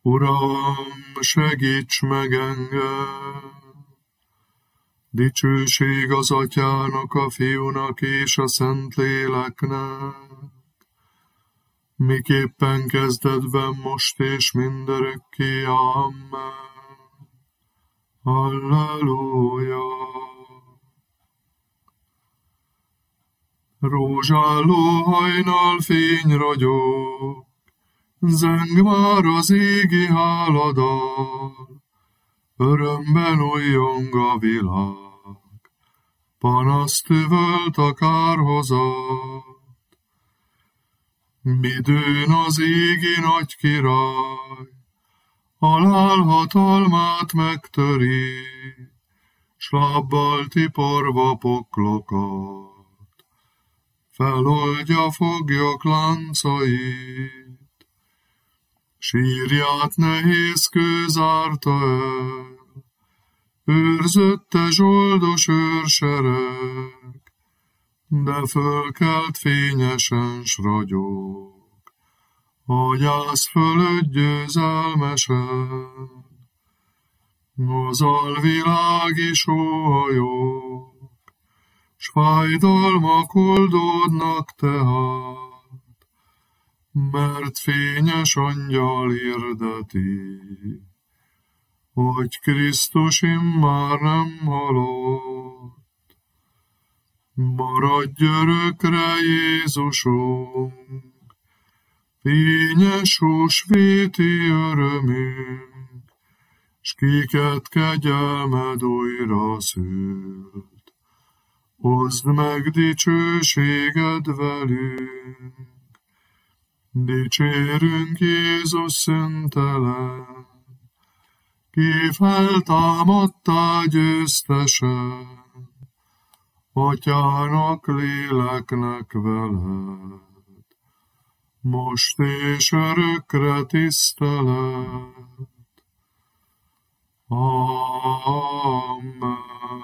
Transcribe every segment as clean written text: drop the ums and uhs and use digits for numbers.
Uram, segíts meg engem! Dicsőség az Atyának, a Fiúnak és a Szentléleknek, miképpen kezdetben, most és mindörökké. Amen. Halleluja! Rózsálló hajnal fény ragyog, zeng már az égi háladal, örömben újjong a világ, panaszt üvölt a kárhozat. Midőn az égi nagy király, halál hatalmát megtöri, s lábbal tiporva poklokat, feloldja foglyok láncait. Sírját nehéz kő zárta el, őrzötte zsoldos őrsereg, de fölkelt fényesen s ragyog, a gyász fölött győzelmesen. Az alvilág is óhajog, s fájdalmak oldódnak tehát, mert fényes angyal hirdeti, hogy Krisztus immár nem halott. Maradj örökre, Jézusunk, fényes húsvéti örömünk, s kiket kegyelmed újra szült. Oszd meg dicsőséged velünk, dicsérünk Jézus szentelen, ki feltámadtál győztesen, Atyának, léleknek veled, most és örökre tisztelet. Amen.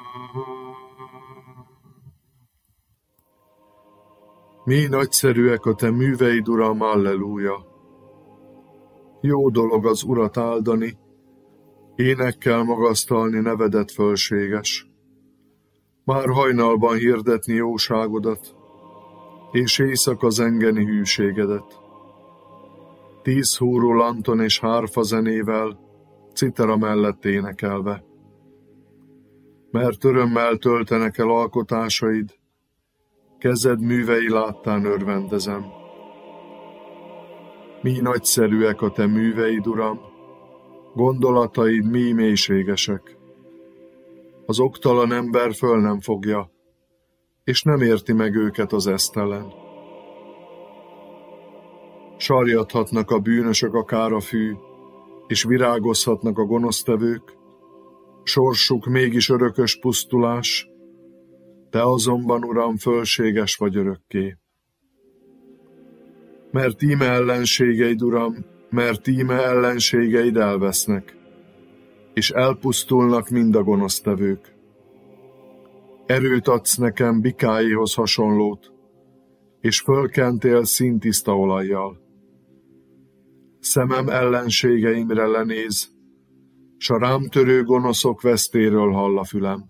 Mi nagyszerűek a te műveid, Uram, halleluja! Jó dolog az Urat áldani, énekkel magasztalni nevedet fölséges. Már hajnalban hirdetni jóságodat, és éjszaka zengeni hűségedet. 10 húró lanton és hárfa zenével, citera mellett énekelve. Mert örömmel töltenek el alkotásaid, kezed művei láttán örvendezem. Mi nagyszerűek a te műveid, Uram, gondolataid mi mélységesek. Az oktalan ember föl nem fogja, és nem érti meg őket az esztelen. Sarjadhatnak a bűnösök akár a fű, és virágozhatnak a gonosztevők, sorsuk mégis örökös pusztulás, te azonban, Uram, fölséges vagy örökké. Mert íme ellenségeid, Uram, mert íme ellenségeid elvesznek, és elpusztulnak mind a gonosztevők. Erőt adsz nekem bikáihoz hasonlót, és fölkentél színtiszta olajjal. Szemem ellenségeimre lenéz, s a rám törő gonoszok vesztéről hall a fülem.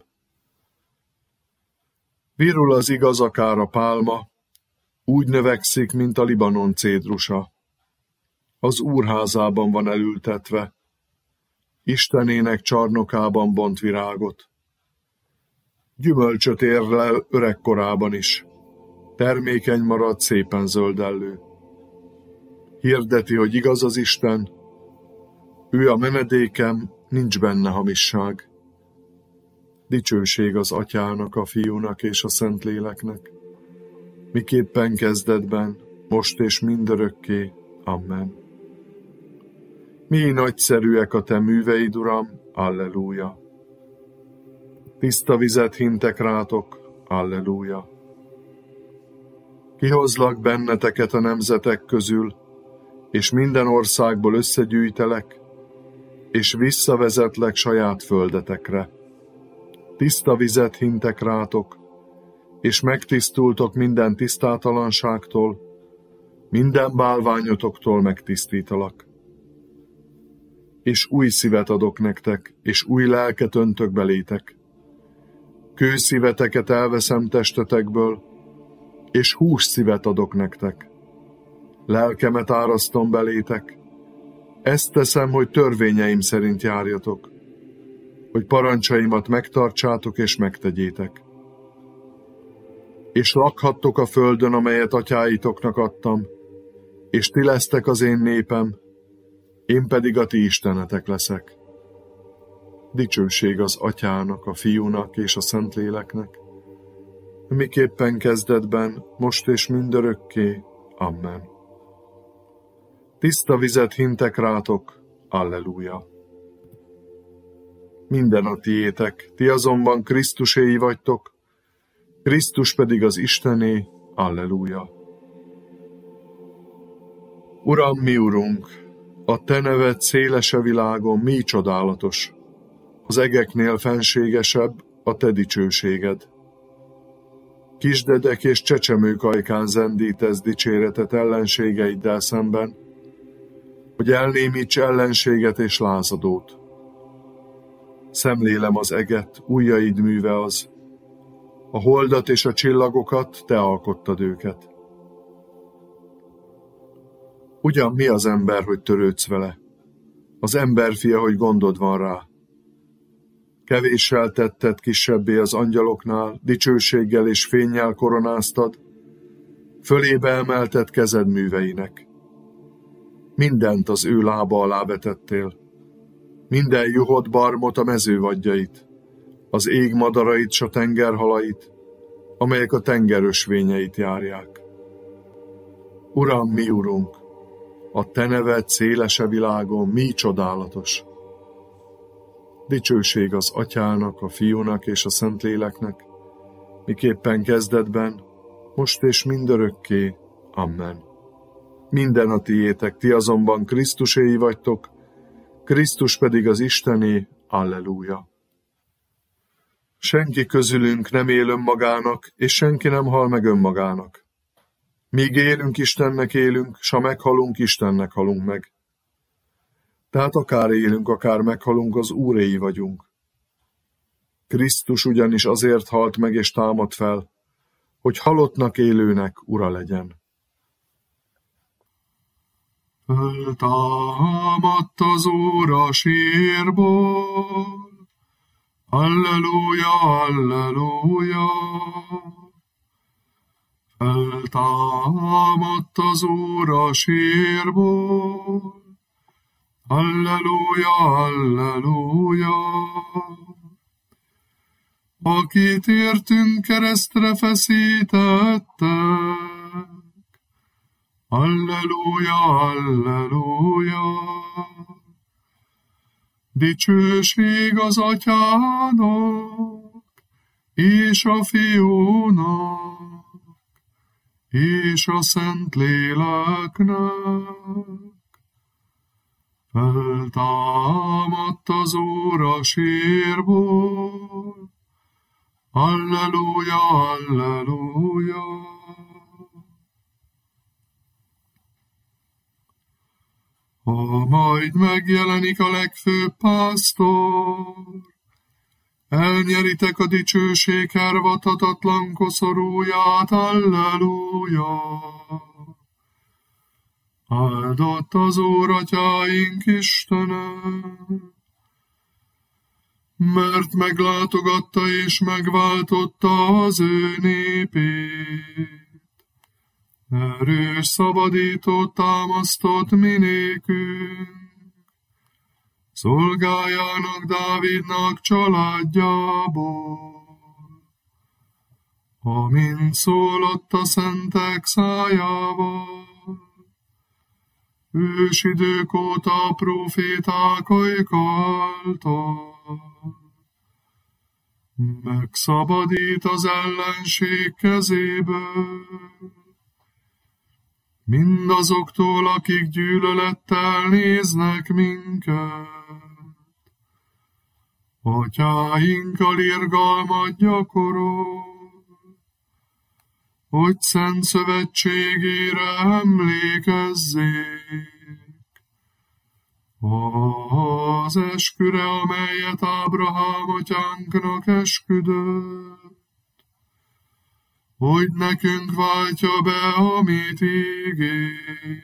Virul az igaz akár a pálma, úgy növekszik, mint a Libanon cédrusa. Az Úrházában van elültetve, Istenének csarnokában bont virágot. Gyümölcsöt érlel öregkorában is, termékeny marad szépen zöldellő. Hirdeti, hogy igaz az Isten, ő a menedékem, nincs benne hamisság. Dicsőség az Atyának, a Fiúnak és a Szentléleknek, miképpen kezdetben, most és mindörökké. Amen. Mi nagyszerűek a te műveid, Uram, halleluja! Tiszta vizet hintek rátok, halleluja! Kihozlak benneteket a nemzetek közül, és minden országból összegyűjtelek, és visszavezetlek saját földetekre. Tiszta vizet hintek rátok, és megtisztultok minden tisztátalanságtól, minden bálványotoktól megtisztítalak. és új szívet adok nektek, és új lelket öntök belétek. Kőszíveteket elveszem testetekből, és hússzívet adok nektek. Lelkemet árasztom belétek. Ezt teszem, hogy törvényeim szerint járjatok, hogy parancsaimat megtartsátok és megtegyétek. És lakhattok a földön, amelyet atyáitoknak adtam, és ti lesztek az én népem, én pedig a ti istenetek leszek. Dicsőség az Atyának, a Fiúnak és a Szentléleknek, miképpen kezdetben, most és mindörökké. Amen. Tiszta vizet hintek rátok, Alleluja. Minden a tiétek, ti azonban Krisztuséi vagytok, Krisztus pedig az Istené, Alleluja. Uram, mi Urunk, a te neved széles a világon, mi csodálatos, az egeknél fenségesebb a te dicsőséged. Kisdedek és csecsemők ajkán zendítesz dicséretet ellenségeiddel szemben, hogy elnémíts ellenséget és lázadót. Szemlélem az eget, ujjaid műve az, a holdat és a csillagokat, te alkottad őket. Ugyan mi az ember, hogy törődsz vele? Az emberfia, hogy gondod van rá. Kevéssel tetted kisebbé az angyaloknál, dicsőséggel és fénnyel koronáztad, fölébe emelted kezed műveinek. Mindent az ő lába alá vetettél, minden juhot, barmot, a mezővadjait, az ég madarait s a tengerhalait, amelyek a tenger ösvényeit járják. Uram, mi Urunk, a te neved széles a világon, mi csodálatos. Dicsőség az Atyának, a Fiúnak és a Szentléleknek, miképpen kezdetben, most és mindörökké. Amen. Minden a tiétek, ti azonban Krisztuséi vagytok, Krisztus pedig az Istené, Alleluja. Senki közülünk nem él önmagának, és senki nem hal meg önmagának. Míg élünk, Istennek élünk, s ha meghalunk, Istennek halunk meg. Tehát akár élünk, akár meghalunk, az Úréi vagyunk. Krisztus ugyanis azért halt meg és támad fel, hogy halottnak élőnek ura legyen. Föltámadt az Úr a sírból, Alleluja, Alleluja. Föltámadt az Úr a sírból, Alleluja, Alleluja. Akit értünk keresztre feszítettek, Alleluja, Alleluja. Dicsőség az Atyának, és a Fiúnak, és a Szentléleknek. Föltámadt az Úr a sírból, Alleluja, Alleluja. Ha majd megjelenik a legfőbb pásztor, elnyeritek a dicsőség hervadhatatlan koszorúját, Alleluja. Áldott az Úr atyáink Istene, mert meglátogatta és megváltotta az ő népét. Erős szabadítót támasztott mi nékünk, szolgájának Dávidnak családjából, amint szólott a szentek szájával. Ősidők óta a próféták ajkáltak, megszabadít az ellenség kezéből, mindazoktól, akik gyűlölettel néznek minket. Atyáinkkal irgalmat gyakorol, hogy szent szövetségére emlékezzék. az esküre, amelyet Ábrahám atyánknak esküdött, hogy nekünk váltja be, amit ígért,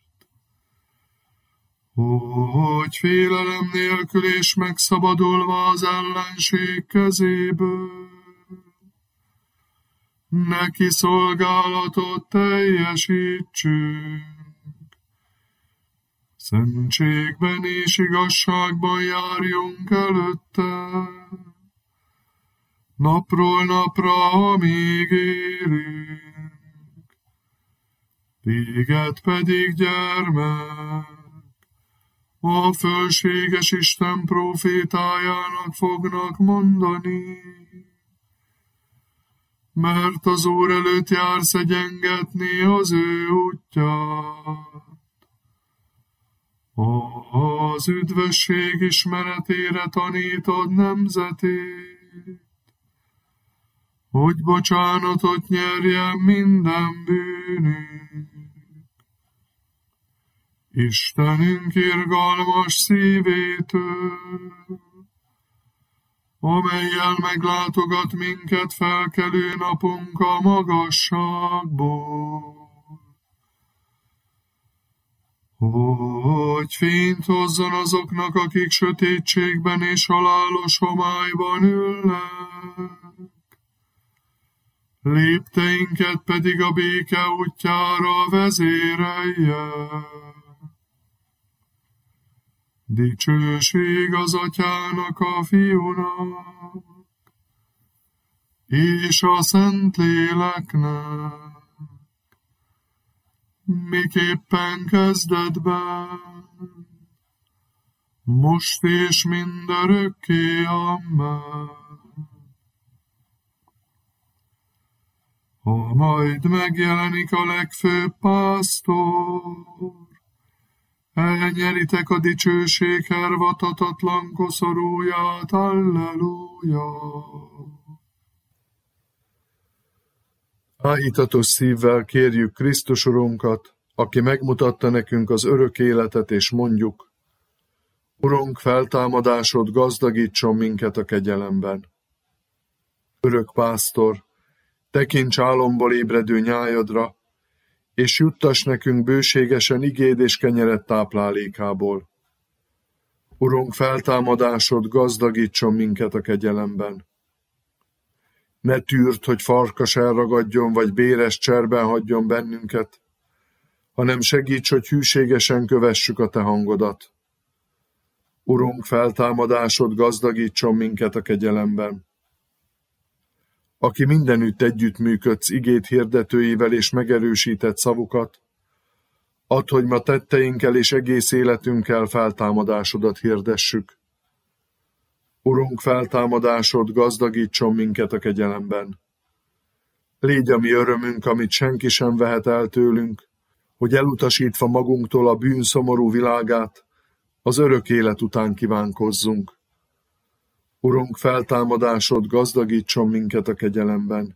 hogy félelem nélkül és megszabadulva az ellenség kezéből, neki szolgálatot teljesítsünk. Szentségben és igazságban járjunk előtte, napról napra, amíg élünk. Téged pedig, gyermek, a fölséges Isten prófétájának fognak mondani, mert az Úr előtt jársz egyengetni az ő útját, az üdvösség ismeretére tanítod nemzetét, hogy bocsánatot nyerjen minden bűnünk. Istenünk irgalmas szívétől, amellyel meglátogat minket felkelő napunk a magasságból, hogy fényt hozzon azoknak, akik sötétségben és halálos homályban ülnek, lépteinket pedig a béke útjára vezérelje. Dicsőség az Atyának, a Fiúnak, és a Szentléleknek, miképpen kezdetben, most és mindörökké, amen. Ha majd megjelenik a legfőbb pásztor, elnyeritek a dicsőség hervatatatlan koszorúját, alleluja. Áhítatos szívvel kérjük Krisztus Urunkat, aki megmutatta nekünk az örök életet, és mondjuk: Urunk, feltámadásod gazdagítson minket a kegyelemben. Örök pásztor, tekints álomból ébredő nyájadra, és juttass nekünk bőségesen igéd és kenyeret táplálékából. Urunk, feltámadásod gazdagítson minket a kegyelemben. Ne tűrd, hogy farkas elragadjon, vagy béres cserben hagyjon bennünket, hanem segíts, hogy hűségesen kövessük a te hangodat. Urunk, feltámadásod gazdagítson minket a kegyelemben. Aki mindenütt együttműködsz igét hirdetőivel és megerősített szavukat, add, hogy ma tetteinkkel és egész életünkkel feltámadásodat hirdessük. Urunk, feltámadásod gazdagítson minket a kegyelemben. Légy a mi örömünk, amit senki sem vehet el tőlünk, hogy elutasítva magunktól a bűn szomorú világát, az örök élet után kívánkozzunk. Urunk, feltámadásod gazdagítson minket a kegyelemben.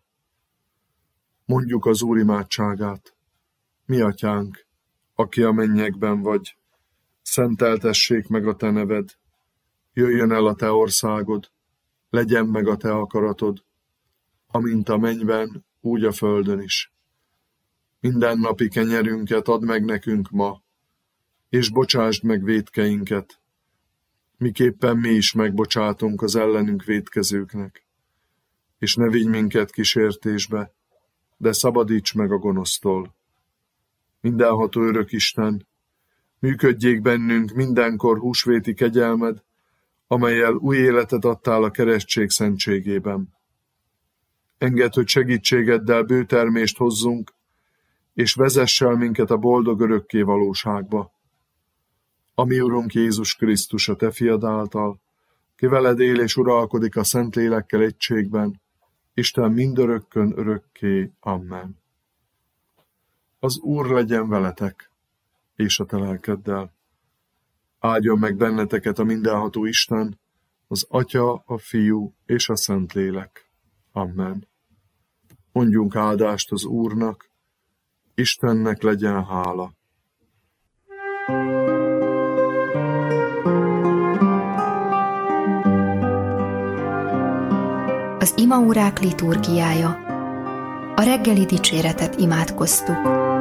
Mondjuk az Úr imádságát. Mi atyánk, aki a mennyekben vagy, szenteltessék meg a te neved. Jöjjön el a te országod, legyen meg a te akaratod, amint a mennyben, úgy a földön is. Mindennapi kenyerünket add meg nekünk ma, és bocsásd meg vétkeinket, miképpen mi is megbocsátunk az ellenünk vétkezőknek. És ne vigy minket kísértésbe, de szabadíts meg a gonosztól. Mindenható örök Isten, működjék bennünk mindenkor húsvéti kegyelmed, amellyel új életet adtál a keresztség szentségében. Engedd, hogy segítségeddel bőtermést hozzunk, és vezess el minket a boldog örökké valóságba. A mi Urunk Jézus Krisztus, a te fiad által, ki veled él és uralkodik a Szentlélekkel egységben, Isten mindörökkön örökké. Amen. Az Úr legyen veletek, és a te lelkeddel. Áldjon meg benneteket a mindenható Isten, az Atya, a Fiú és a Szentlélek. Amen. Mondjunk áldást az Úrnak, Istennek legyen hála. az imaórák liturgiája. A reggeli dicséretet imádkoztuk.